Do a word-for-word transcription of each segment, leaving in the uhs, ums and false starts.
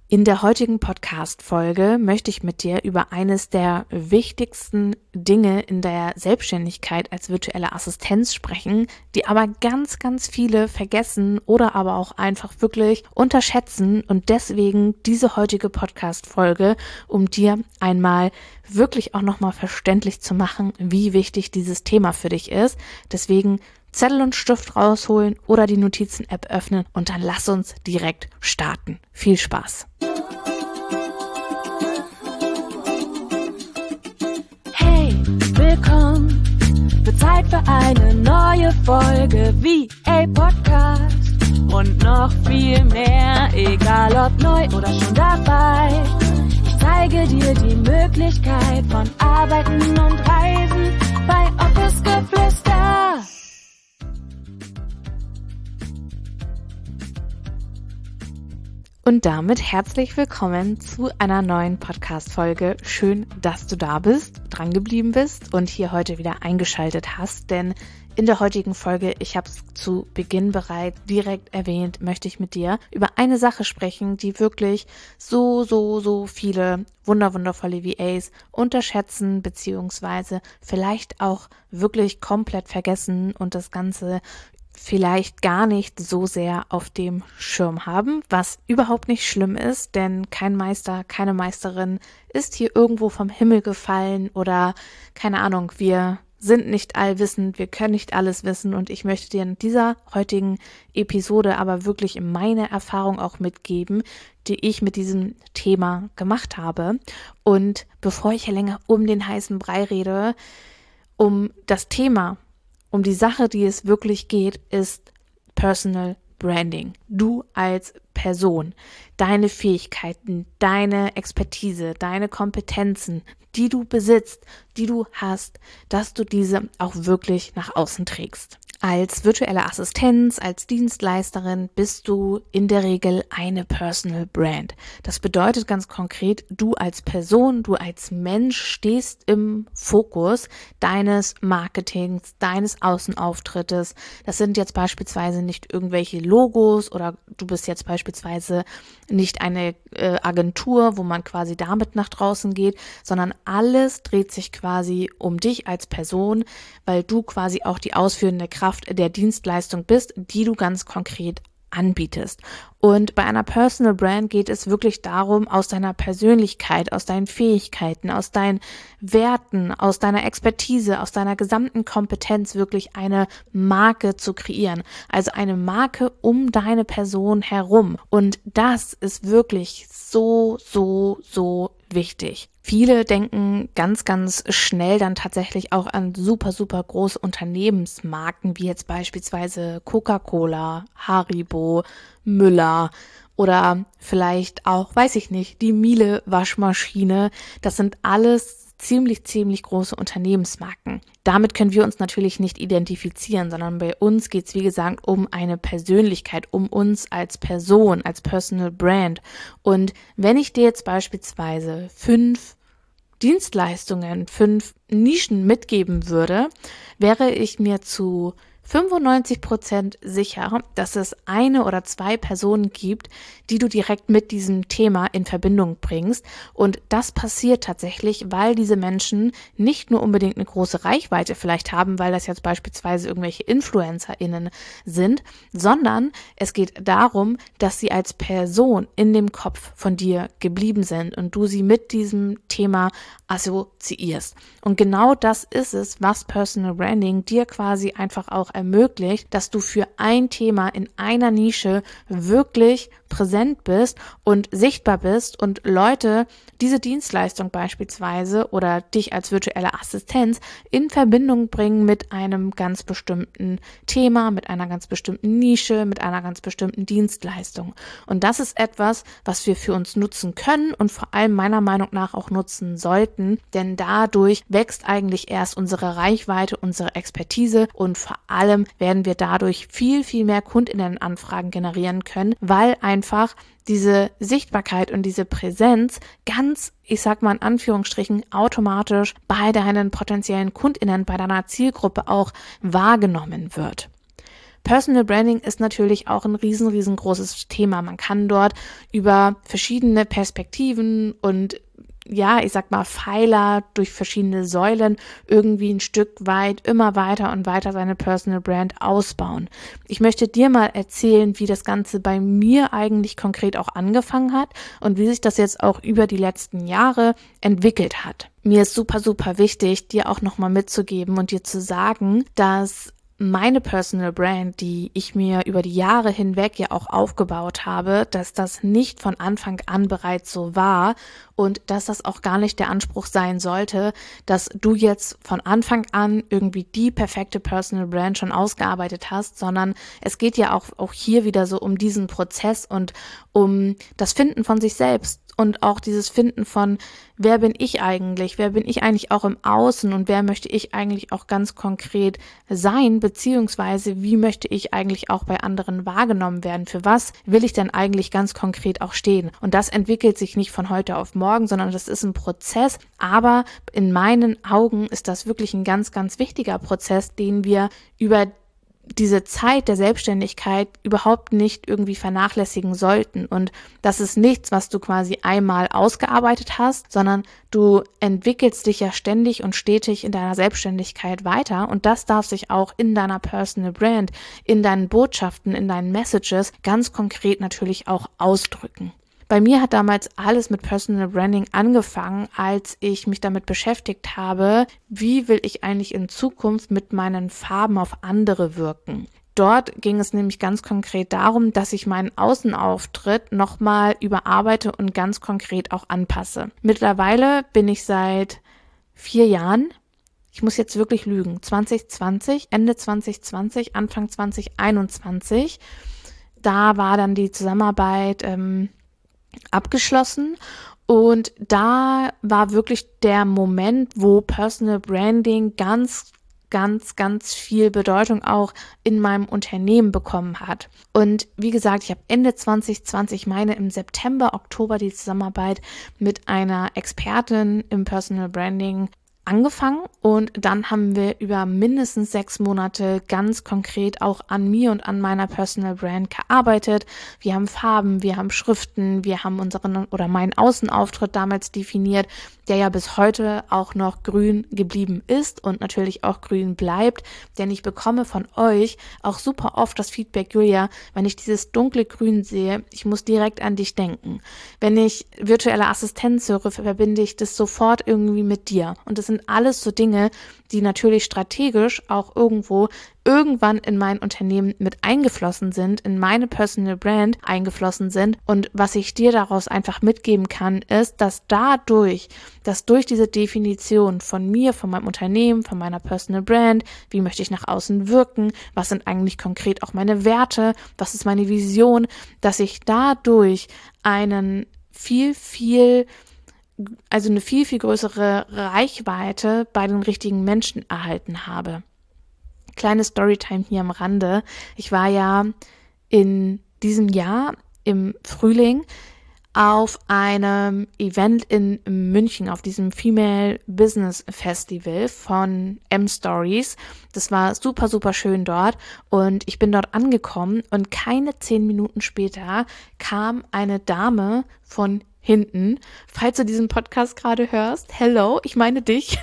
In der heutigen Podcast-Folge möchte ich mit dir über eines der wichtigsten Dinge in der Selbstständigkeit als virtuelle Assistenz sprechen, die aber ganz, ganz viele vergessen oder aber auch einfach wirklich unterschätzen und deswegen diese heutige Podcast-Folge, um dir einmal wirklich auch nochmal verständlich zu machen, wie wichtig dieses Thema für dich ist. Deswegen Zettel und Stift rausholen oder die Notizen-App öffnen und dann lass uns direkt starten. Viel Spaß! Hey, willkommen! Wird Zeit für eine neue Folge V A Podcast und noch viel mehr, egal ob neu oder schon dabei. Ich zeige dir die Möglichkeit von Arbeiten und Reisen bei Office Geflüster. Und damit herzlich willkommen zu einer neuen Podcast-Folge. Schön, dass du da bist, dran geblieben bist und hier heute wieder eingeschaltet hast, denn in der heutigen Folge, ich habe es zu Beginn bereits direkt erwähnt, möchte ich mit dir über eine Sache sprechen, die wirklich so, so, so viele wunder, wundervolle V As unterschätzen, beziehungsweise vielleicht auch wirklich komplett vergessen und das Ganze vielleicht gar nicht so sehr auf dem Schirm haben, was überhaupt nicht schlimm ist, denn kein Meister, keine Meisterin ist hier irgendwo vom Himmel gefallen oder keine Ahnung, wir sind nicht allwissend, wir können nicht alles wissen und ich möchte dir in dieser heutigen Episode aber wirklich meine Erfahrung auch mitgeben, die ich mit diesem Thema gemacht habe. Und bevor ich hier länger um den heißen Brei rede, um das Thema, um die Sache, die es wirklich geht, ist Personal Branding. Du als Person, deine Fähigkeiten, deine Expertise, deine Kompetenzen, die du besitzt, die du hast, dass du diese auch wirklich nach außen trägst. Als virtuelle Assistenz, als Dienstleisterin bist du in der Regel eine Personal Brand. Das bedeutet ganz konkret, du als Person, du als Mensch stehst im Fokus deines Marketings, deines Außenauftrittes. Das sind jetzt beispielsweise nicht irgendwelche Logos oder du bist jetzt beispielsweise nicht eine äh, Agentur, wo man quasi damit nach draußen geht, sondern alles dreht sich quasi um dich als Person, weil du quasi auch die ausführende Kraft der Dienstleistung bist, die du ganz konkret anbietest. Und bei einer Personal Brand geht es wirklich darum, aus deiner Persönlichkeit, aus deinen Fähigkeiten, aus deinen Werten, aus deiner Expertise, aus deiner gesamten Kompetenz wirklich eine Marke zu kreieren. Also eine Marke um deine Person herum. Und das ist wirklich so, so, so wichtig. Viele denken ganz, ganz schnell dann tatsächlich auch an super, super große Unternehmensmarken, wie jetzt beispielsweise Coca-Cola, Haribo, Müller oder vielleicht auch, weiß ich nicht, die Miele Waschmaschine. Das sind alles ziemlich, ziemlich große Unternehmensmarken. Damit können wir uns natürlich nicht identifizieren, sondern bei uns geht es, wie gesagt, um eine Persönlichkeit, um uns als Person, als Personal Brand. Und wenn ich dir jetzt beispielsweise fünf Dienstleistungen, fünf Nischen mitgeben würde, wäre ich mir zu fünfundneunzig Prozent sicher, dass es eine oder zwei Personen gibt, die du direkt mit diesem Thema in Verbindung bringst. Und das passiert tatsächlich, weil diese Menschen nicht nur unbedingt eine große Reichweite vielleicht haben, weil das jetzt beispielsweise irgendwelche InfluencerInnen sind, sondern es geht darum, dass sie als Person in dem Kopf von dir geblieben sind und du sie mit diesem Thema assoziierst. Und genau das ist es, was Personal Branding dir quasi einfach auch ermöglicht, dass du für ein Thema in einer Nische wirklich präsent bist und sichtbar bist und Leute diese Dienstleistung beispielsweise oder dich als virtuelle Assistenz in Verbindung bringen mit einem ganz bestimmten Thema, mit einer ganz bestimmten Nische, mit einer ganz bestimmten Dienstleistung. Und das ist etwas, was wir für uns nutzen können und vor allem meiner Meinung nach auch nutzen sollten, denn dadurch wächst eigentlich erst unsere Reichweite, unsere Expertise und vor allem werden wir dadurch viel, viel mehr KundInnenanfragen generieren können, weil einfach diese Sichtbarkeit und diese Präsenz ganz, ich sag mal in Anführungsstrichen, automatisch bei deinen potenziellen KundInnen, bei deiner Zielgruppe auch wahrgenommen wird. Personal Branding ist natürlich auch ein riesen, riesengroßes Thema. Man kann dort über verschiedene Perspektiven und ja, ich sag mal Pfeiler durch verschiedene Säulen irgendwie ein Stück weit immer weiter und weiter seine Personal Brand ausbauen. Ich möchte dir mal erzählen, wie das Ganze bei mir eigentlich konkret auch angefangen hat und wie sich das jetzt auch über die letzten Jahre entwickelt hat. Mir ist super, super wichtig, dir auch nochmal mitzugeben und dir zu sagen, dass meine Personal Brand, die ich mir über die Jahre hinweg ja auch aufgebaut habe, dass das nicht von Anfang an bereits so war und dass das auch gar nicht der Anspruch sein sollte, dass du jetzt von Anfang an irgendwie die perfekte Personal Brand schon ausgearbeitet hast, sondern es geht ja auch, auch hier wieder so um diesen Prozess und um das Finden von sich selbst. Und auch dieses Finden von, wer bin ich eigentlich, wer bin ich eigentlich auch im Außen und wer möchte ich eigentlich auch ganz konkret sein, beziehungsweise wie möchte ich eigentlich auch bei anderen wahrgenommen werden, für was will ich denn eigentlich ganz konkret auch stehen. Und das entwickelt sich nicht von heute auf morgen, sondern das ist ein Prozess, aber in meinen Augen ist das wirklich ein ganz, ganz wichtiger Prozess, den wir über diese Zeit der Selbstständigkeit überhaupt nicht irgendwie vernachlässigen sollten. Und das ist nichts, was du quasi einmal ausgearbeitet hast, sondern du entwickelst dich ja ständig und stetig in deiner Selbstständigkeit weiter. Und das darf sich auch in deiner Personal Brand, in deinen Botschaften, in deinen Messages ganz konkret natürlich auch ausdrücken. Bei mir hat damals alles mit Personal Branding angefangen, als ich mich damit beschäftigt habe, wie will ich eigentlich in Zukunft mit meinen Farben auf andere wirken. Dort ging es nämlich ganz konkret darum, dass ich meinen Außenauftritt nochmal überarbeite und ganz konkret auch anpasse. Mittlerweile bin ich seit vier Jahren, ich muss jetzt wirklich lügen, zwanzig zwanzig, Ende zwanzig zwanzig, Anfang zwanzig einundzwanzig, da war dann die Zusammenarbeit ähm, abgeschlossen und da war wirklich der Moment, wo Personal Branding ganz, ganz, ganz viel Bedeutung auch in meinem Unternehmen bekommen hat. Und wie gesagt, ich habe Ende zwanzig zwanzig, meine im September, Oktober die Zusammenarbeit mit einer Expertin im Personal Branding angefangen und dann haben wir über mindestens sechs Monate ganz konkret auch an mir und an meiner Personal Brand gearbeitet. Wir haben Farben, wir haben Schriften, wir haben unseren oder meinen Außenauftritt damals definiert, der ja bis heute auch noch grün geblieben ist und natürlich auch grün bleibt, denn ich bekomme von euch auch super oft das Feedback, Julia, wenn ich dieses dunkle Grün sehe, ich muss direkt an dich denken. Wenn ich virtuelle Assistenz höre, verbinde ich das sofort irgendwie mit dir und das sind alles so Dinge, die natürlich strategisch auch irgendwo irgendwann in mein Unternehmen mit eingeflossen sind, in meine Personal Brand eingeflossen sind. Und was ich dir daraus einfach mitgeben kann, ist, dass dadurch, dass durch diese Definition von mir, von meinem Unternehmen, von meiner Personal Brand, wie möchte ich nach außen wirken, was sind eigentlich konkret auch meine Werte, was ist meine Vision, dass ich dadurch einen viel, viel also eine viel, viel größere Reichweite bei den richtigen Menschen erhalten habe. Kleine Storytime hier am Rande. Ich war ja in diesem Jahr im Frühling auf einem Event in München, auf diesem Female Business Festival von M-Stories. Das war super, super schön dort und ich bin dort angekommen und keine zehn Minuten später kam eine Dame von hinten, falls du diesen Podcast gerade hörst, hello, ich meine dich,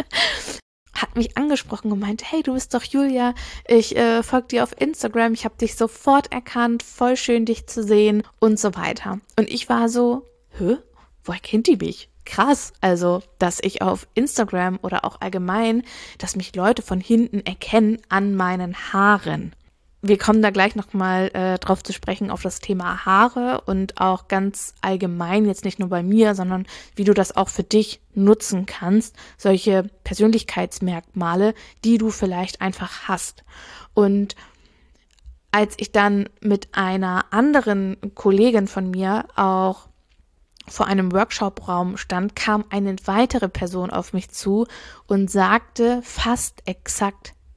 hat mich angesprochen und meinte, hey, du bist doch Julia, ich äh, folge dir auf Instagram, ich habe dich sofort erkannt, voll schön dich zu sehen und so weiter. Und ich war so, hä, woher kennt die mich? Krass, also, dass ich auf Instagram oder auch allgemein, dass mich Leute von hinten erkennen an meinen Haaren. Wir kommen da gleich nochmal äh, drauf zu sprechen, auf das Thema Haare und auch ganz allgemein, jetzt nicht nur bei mir, sondern wie du das auch für dich nutzen kannst, solche Persönlichkeitsmerkmale, die du vielleicht einfach hast. Und als ich dann mit einer anderen Kollegin von mir auch vor einem Workshop-Raum stand, kam eine weitere Person auf mich zu und sagte fast exakt das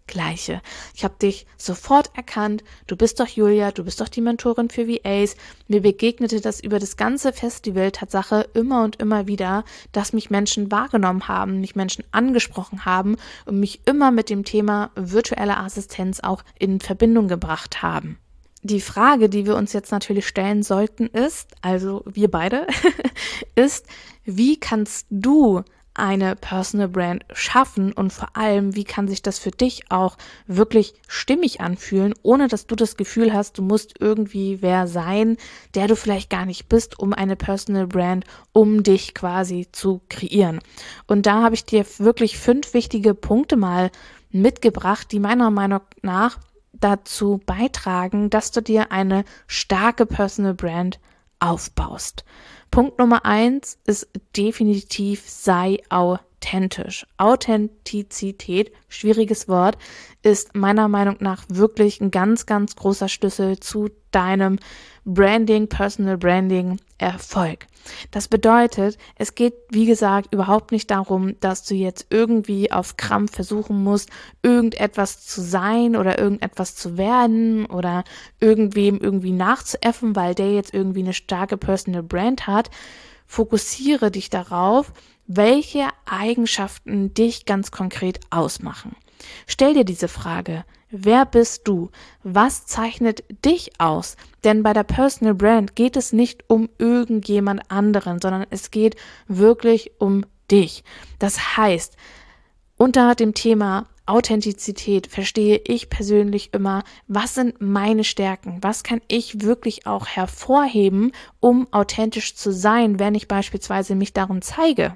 Gleiche. Ich habe dich sofort erkannt, du bist doch Julia, du bist doch die Mentorin für V As. Mir begegnete das über das ganze Festival Tatsache immer und immer wieder, dass mich Menschen wahrgenommen haben, mich Menschen angesprochen haben und mich immer mit dem Thema virtuelle Assistenz auch in Verbindung gebracht haben. Die Frage, die wir uns jetzt natürlich stellen sollten, ist, also wir beide, ist, wie kannst du eine Personal Brand schaffen und vor allem, wie kann sich das für dich auch wirklich stimmig anfühlen, ohne dass du das Gefühl hast, du musst irgendwie wer sein, der du vielleicht gar nicht bist, um eine Personal Brand um dich quasi zu kreieren. Und da habe ich dir wirklich fünf wichtige Punkte mal mitgebracht, die meiner Meinung nach dazu beitragen, dass du dir eine starke Personal Brand aufbaust. Punkt Nummer eins ist definitiv, sei authentisch. Authentizität, schwieriges Wort, ist meiner Meinung nach wirklich ein ganz, ganz großer Schlüssel zu deinem Branding, Personal Branding Erfolg. Das bedeutet, es geht, wie gesagt, überhaupt nicht darum, dass du jetzt irgendwie auf Krampf versuchen musst, irgendetwas zu sein oder irgendetwas zu werden oder irgendwem irgendwie nachzuäffen, weil der jetzt irgendwie eine starke Personal Brand hat. Fokussiere dich darauf, welche Eigenschaften dich ganz konkret ausmachen. Stell dir diese Frage: Wer bist du? Was zeichnet dich aus? Denn bei der Personal Brand geht es nicht um irgendjemand anderen, sondern es geht wirklich um dich. Das heißt, unter dem Thema Authentizität verstehe ich persönlich immer, was sind meine Stärken? Was kann ich wirklich auch hervorheben, um authentisch zu sein, wenn ich beispielsweise mich darin zeige?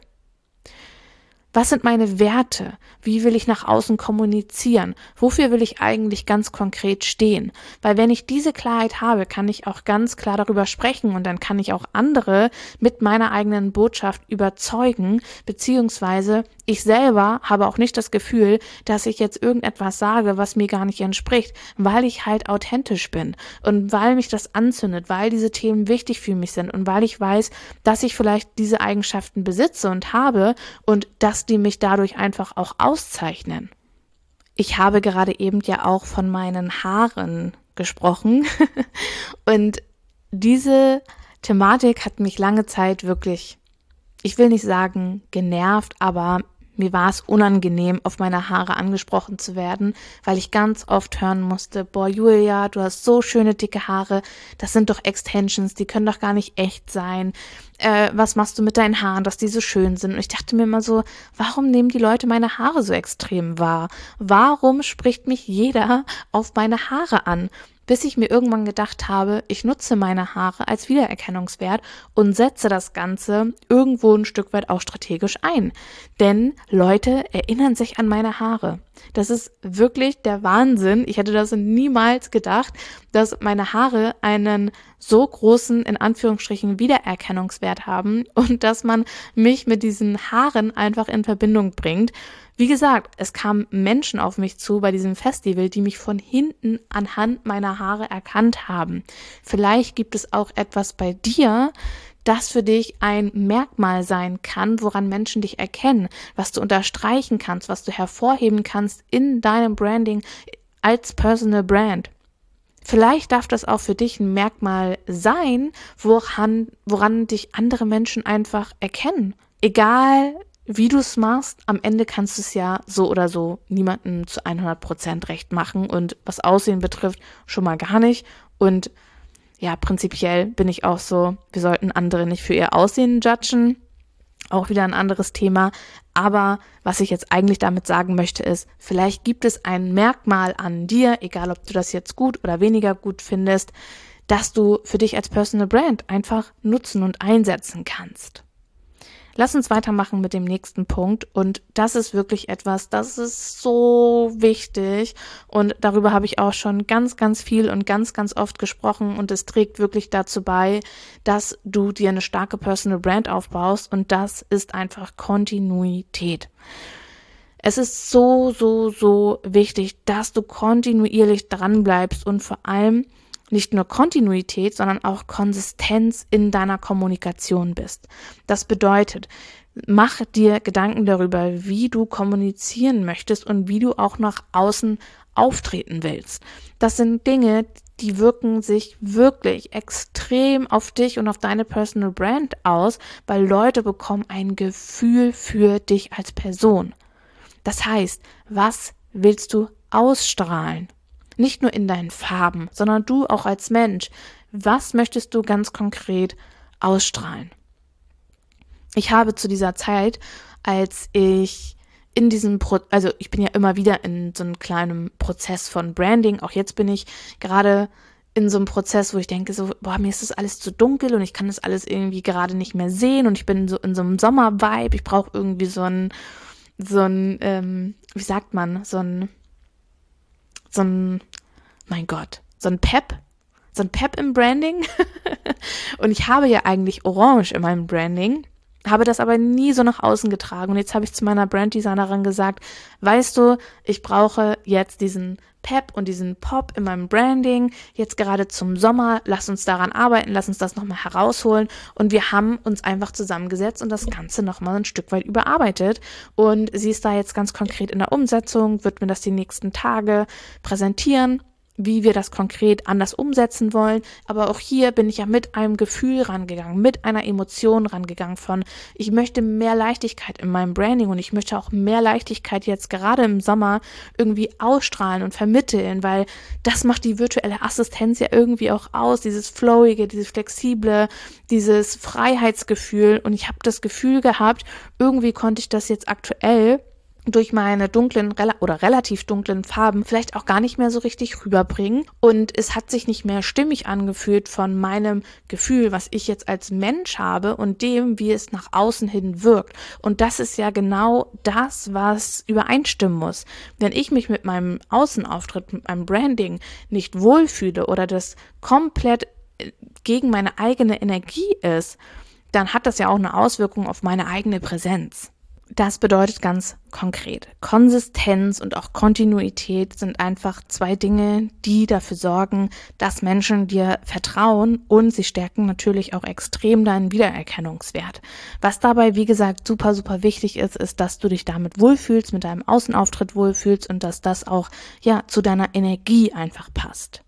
Was sind meine Werte? Wie will ich nach außen kommunizieren? Wofür will ich eigentlich ganz konkret stehen? Weil wenn ich diese Klarheit habe, kann ich auch ganz klar darüber sprechen und dann kann ich auch andere mit meiner eigenen Botschaft überzeugen, beziehungsweise ich selber habe auch nicht das Gefühl, dass ich jetzt irgendetwas sage, was mir gar nicht entspricht, weil ich halt authentisch bin und weil mich das anzündet, weil diese Themen wichtig für mich sind und weil ich weiß, dass ich vielleicht diese Eigenschaften besitze und habe und dass die mich dadurch einfach auch auszeichnen. Ich habe gerade eben ja auch von meinen Haaren gesprochen und diese Thematik hat mich lange Zeit wirklich, ich will nicht sagen genervt, aber mir war es unangenehm, auf meine Haare angesprochen zu werden, weil ich ganz oft hören musste, boah Julia, du hast so schöne dicke Haare, das sind doch Extensions, die können doch gar nicht echt sein. Äh, was machst du mit deinen Haaren, dass die so schön sind? Und ich dachte mir immer so, warum nehmen die Leute meine Haare so extrem wahr? Warum spricht mich jeder auf meine Haare an? Bis ich mir irgendwann gedacht habe, ich nutze meine Haare als Wiedererkennungswert und setze das Ganze irgendwo ein Stück weit auch strategisch ein. Denn Leute erinnern sich an meine Haare. Das ist wirklich der Wahnsinn. Ich hätte das niemals gedacht, dass meine Haare einen so großen, in Anführungsstrichen, Wiedererkennungswert haben und dass man mich mit diesen Haaren einfach in Verbindung bringt. Wie gesagt, es kamen Menschen auf mich zu bei diesem Festival, die mich von hinten anhand meiner Haare erkannt haben. Vielleicht gibt es auch etwas bei dir, das für dich ein Merkmal sein kann, woran Menschen dich erkennen, was du unterstreichen kannst, was du hervorheben kannst in deinem Branding als Personal Brand. Vielleicht darf das auch für dich ein Merkmal sein, woran, woran dich andere Menschen einfach erkennen. Egal wie du es machst, am Ende kannst du es ja so oder so niemandem zu hundert Prozent recht machen und was Aussehen betrifft, schon mal gar nicht. Und ja, prinzipiell bin ich auch so, wir sollten andere nicht für ihr Aussehen judgen. Auch wieder ein anderes Thema. Aber was ich jetzt eigentlich damit sagen möchte ist, vielleicht gibt es ein Merkmal an dir, egal ob du das jetzt gut oder weniger gut findest, dass du für dich als Personal Brand einfach nutzen und einsetzen kannst. Lass uns weitermachen mit dem nächsten Punkt und das ist wirklich etwas, das ist so wichtig und darüber habe ich auch schon ganz, ganz viel und ganz, ganz oft gesprochen und es trägt wirklich dazu bei, dass du dir eine starke Personal Brand aufbaust und das ist einfach Kontinuität. Es ist so, so, so wichtig, dass du kontinuierlich dran bleibst und vor allem nicht nur Kontinuität, sondern auch Konsistenz in deiner Kommunikation bist. Das bedeutet, mach dir Gedanken darüber, wie du kommunizieren möchtest und wie du auch nach außen auftreten willst. Das sind Dinge, die wirken sich wirklich extrem auf dich und auf deine Personal Brand aus, weil Leute bekommen ein Gefühl für dich als Person. Das heißt, was willst du ausstrahlen? Nicht nur in deinen Farben, sondern du auch als Mensch. Was möchtest du ganz konkret ausstrahlen? Ich habe zu dieser Zeit, als ich in diesem, Pro- also ich bin ja immer wieder in so einem kleinen Prozess von Branding, auch jetzt bin ich gerade in so einem Prozess, wo ich denke so, boah, mir ist das alles zu dunkel und ich kann das alles irgendwie gerade nicht mehr sehen und ich bin so in so einem Sommer-Vibe, ich brauche irgendwie so ein, so ein, ähm, wie sagt man, so ein, so ein, mein Gott, so ein Pep, so ein Pep im Branding und ich habe ja eigentlich Orange in meinem Branding, habe das aber nie so nach außen getragen und jetzt habe ich zu meiner Branddesignerin gesagt, weißt du, ich brauche jetzt diesen Pep und diesen Pop in meinem Branding, jetzt gerade zum Sommer, lass uns daran arbeiten, lass uns das nochmal herausholen und wir haben uns einfach zusammengesetzt und das Ganze nochmal ein Stück weit überarbeitet und sie ist da jetzt ganz konkret in der Umsetzung, wird mir das die nächsten Tage präsentieren, wie wir das konkret anders umsetzen wollen. Aber auch hier bin ich ja mit einem Gefühl rangegangen, mit einer Emotion rangegangen von, ich möchte mehr Leichtigkeit in meinem Branding und ich möchte auch mehr Leichtigkeit jetzt gerade im Sommer irgendwie ausstrahlen und vermitteln, weil das macht die virtuelle Assistenz ja irgendwie auch aus, dieses Flowige, dieses Flexible, dieses Freiheitsgefühl. Und ich habe das Gefühl gehabt, irgendwie konnte ich das jetzt aktuell durch meine dunklen oder relativ dunklen Farben vielleicht auch gar nicht mehr so richtig rüberbringen und es hat sich nicht mehr stimmig angefühlt von meinem Gefühl, was ich jetzt als Mensch habe und dem, wie es nach außen hin wirkt. Und das ist ja genau das, was übereinstimmen muss. Wenn ich mich mit meinem Außenauftritt, mit meinem Branding nicht wohlfühle oder das komplett gegen meine eigene Energie ist, dann hat das ja auch eine Auswirkung auf meine eigene Präsenz. Das bedeutet ganz konkret, Konsistenz und auch Kontinuität sind einfach zwei Dinge, die dafür sorgen, dass Menschen dir vertrauen und sie stärken natürlich auch extrem deinen Wiedererkennungswert. Was dabei, wie gesagt, super, super wichtig ist, ist, dass du dich damit wohlfühlst, mit deinem Außenauftritt wohlfühlst und dass das auch, ja, zu deiner Energie einfach passt.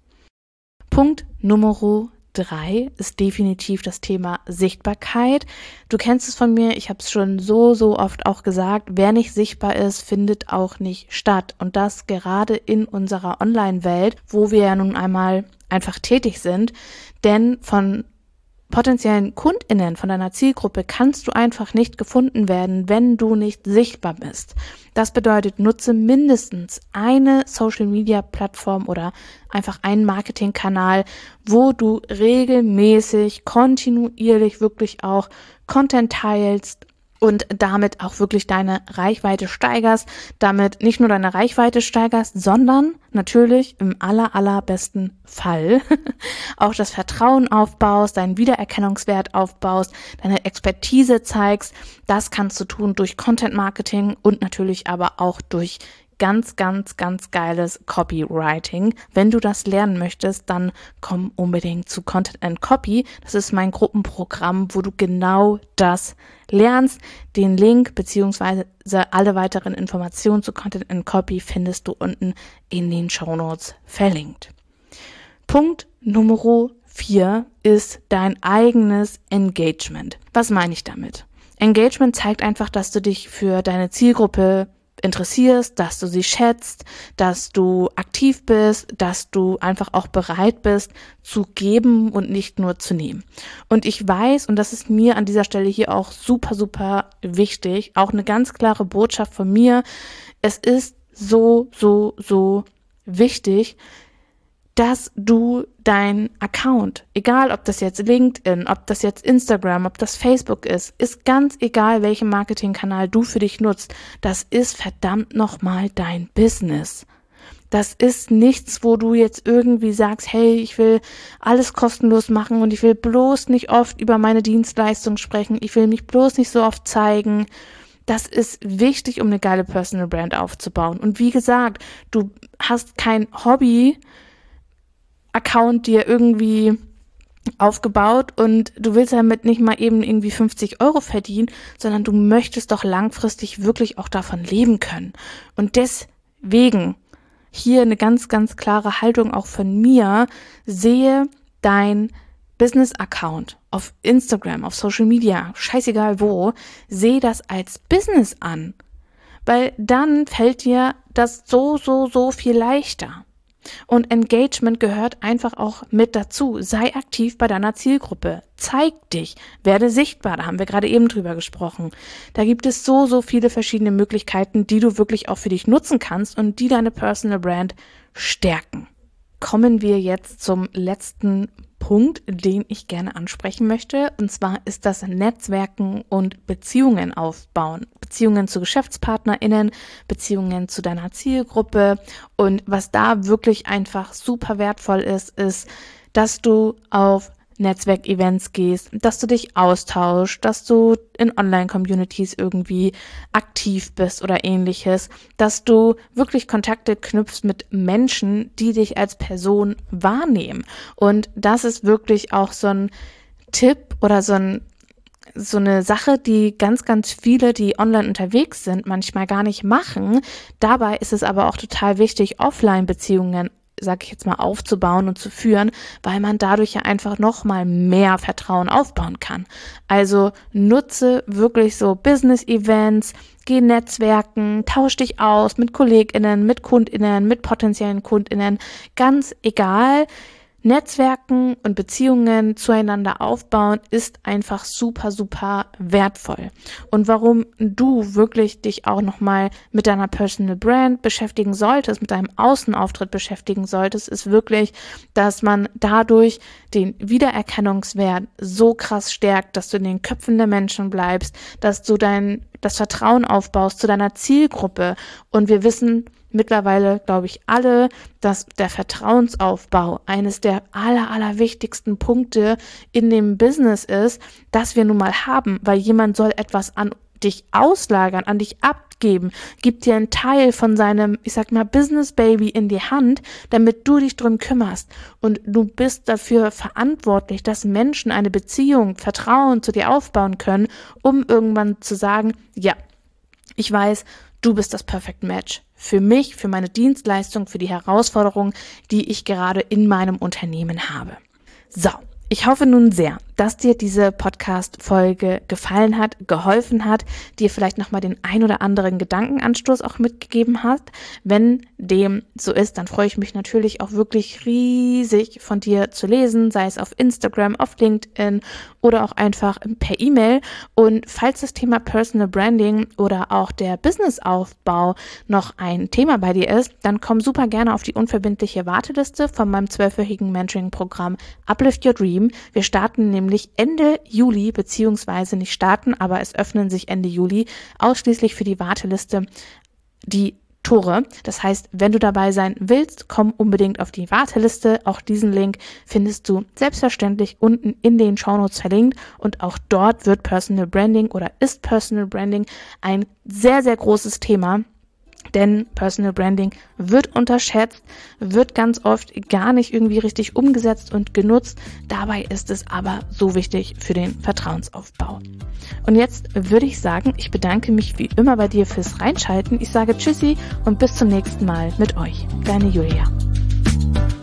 Punkt Nummer Drei ist definitiv das Thema Sichtbarkeit. Du kennst es von mir, ich habe es schon so, so oft auch gesagt, wer nicht sichtbar ist, findet auch nicht statt. Und das gerade in unserer Online-Welt, wo wir ja nun einmal einfach tätig sind. Denn von potenziellen KundInnen, von deiner Zielgruppe kannst du einfach nicht gefunden werden, wenn du nicht sichtbar bist. Das bedeutet, nutze mindestens eine Social-Media-Plattform oder einfach einen Marketingkanal, wo du regelmäßig, kontinuierlich wirklich auch Content teilst und damit auch wirklich deine Reichweite steigerst, damit nicht nur deine Reichweite steigerst, sondern natürlich im aller, allerbesten Fall auch das Vertrauen aufbaust, deinen Wiedererkennungswert aufbaust, deine Expertise zeigst. Das kannst du tun durch Content Marketing und natürlich aber auch durch ganz, ganz, ganz geiles Copywriting. Wenn du das lernen möchtest, dann komm unbedingt zu Content and Copy. Das ist mein Gruppenprogramm, wo du genau das lernst. Den Link beziehungsweise alle weiteren Informationen zu Content and Copy findest du unten in den Shownotes verlinkt. Punkt Nummer vier ist dein eigenes Engagement. Was meine ich damit? Engagement zeigt einfach, dass du dich für deine Zielgruppe interessierst, dass du sie schätzt, dass du aktiv bist, dass du einfach auch bereit bist zu geben und nicht nur zu nehmen. Und ich weiß, und das ist mir an dieser Stelle hier auch super, super wichtig, auch eine ganz klare Botschaft von mir, es ist so, so, so wichtig, dass du dein Account, egal ob das jetzt LinkedIn, ob das jetzt Instagram, ob das Facebook ist, ist ganz egal, welchen Marketingkanal du für dich nutzt, das ist verdammt nochmal dein Business. Das ist nichts, wo du jetzt irgendwie sagst, hey, ich will alles kostenlos machen und ich will bloß nicht oft über meine Dienstleistung sprechen, ich will mich bloß nicht so oft zeigen. Das ist wichtig, um eine geile Personal Brand aufzubauen. Und wie gesagt, du hast kein Hobby, Account dir irgendwie aufgebaut und du willst damit nicht mal eben irgendwie fünfzig Euro verdienen, sondern du möchtest doch langfristig wirklich auch davon leben können. Und deswegen hier eine ganz, ganz klare Haltung auch von mir, sehe dein Business-Account auf Instagram, auf Social Media, scheißegal wo, sehe das als Business an, weil dann fällt dir das so, so, so viel leichter. Und Engagement gehört einfach auch mit dazu. Sei aktiv bei deiner Zielgruppe. Zeig dich. Werde sichtbar. Da haben wir gerade eben drüber gesprochen. Da gibt es so, so viele verschiedene Möglichkeiten, die du wirklich auch für dich nutzen kannst und die deine Personal Brand stärken. Kommen wir jetzt zum letzten Punkt, den ich gerne ansprechen möchte. Und zwar ist das Netzwerken und Beziehungen aufbauen. Beziehungen zu GeschäftspartnerInnen, Beziehungen zu deiner Zielgruppe. Und was da wirklich einfach super wertvoll ist, ist, dass du auf Netzwerkevents gehst, dass du dich austauschst, dass du in Online-Communities irgendwie aktiv bist oder ähnliches, dass du wirklich Kontakte knüpfst mit Menschen, die dich als Person wahrnehmen. Und das ist wirklich auch so ein Tipp oder so ein so eine Sache, die ganz, ganz viele, die online unterwegs sind, manchmal gar nicht machen. Dabei ist es aber auch total wichtig, Offline-Beziehungen, sag ich jetzt mal, aufzubauen und zu führen, weil man dadurch ja einfach noch mal mehr Vertrauen aufbauen kann. Also nutze wirklich so Business-Events, geh Netzwerken, tausch dich aus mit KollegInnen, mit KundInnen, mit potenziellen KundInnen, ganz egal. Netzwerken und Beziehungen zueinander aufbauen ist einfach super, super wertvoll. Und warum du wirklich dich auch nochmal mit deiner Personal Brand beschäftigen solltest, mit deinem Außenauftritt beschäftigen solltest, ist wirklich, dass man dadurch den Wiedererkennungswert so krass stärkt, dass du in den Köpfen der Menschen bleibst, dass du dein das Vertrauen aufbaust zu deiner Zielgruppe. Und wir wissen mittlerweile, glaube ich, alle, dass der Vertrauensaufbau eines der aller, aller wichtigsten Punkte in dem Business ist, das wir nun mal haben, weil jemand soll etwas an dich auslagern, an dich abgeben, gibt dir einen Teil von seinem, ich sag mal, Business Baby in die Hand, damit du dich drum kümmerst. Und du bist dafür verantwortlich, dass Menschen eine Beziehung, Vertrauen zu dir aufbauen können, um irgendwann zu sagen, ja, ich weiß, du bist das Perfect Match für mich, für meine Dienstleistung, für die Herausforderung, die ich gerade in meinem Unternehmen habe. So, ich hoffe nun sehr, dass dir diese Podcast-Folge gefallen hat, geholfen hat, dir vielleicht nochmal den ein oder anderen Gedankenanstoß auch mitgegeben hat. Wenn dem so ist, dann freue ich mich natürlich auch wirklich riesig von dir zu lesen, sei es auf Instagram, auf LinkedIn oder auch einfach per E-Mail. Und falls das Thema Personal Branding oder auch der Businessaufbau noch ein Thema bei dir ist, dann komm super gerne auf die unverbindliche Warteliste von meinem zwölfwöchigen Mentoring-Programm Uplift Your Dream. Wir starten nämlich Ende Juli, beziehungsweise nicht starten, aber es öffnen sich Ende Juli ausschließlich für die Warteliste die Tore. Das heißt, wenn du dabei sein willst, komm unbedingt auf die Warteliste. Auch diesen Link findest du selbstverständlich unten in den Shownotes verlinkt und auch dort wird Personal Branding oder ist Personal Branding ein sehr, sehr großes Thema. Denn Personal Branding wird unterschätzt, wird ganz oft gar nicht irgendwie richtig umgesetzt und genutzt. Dabei ist es aber so wichtig für den Vertrauensaufbau. Und jetzt würde ich sagen, ich bedanke mich wie immer bei dir fürs Reinschalten. Ich sage Tschüssi und bis zum nächsten Mal mit euch. Deine Julia.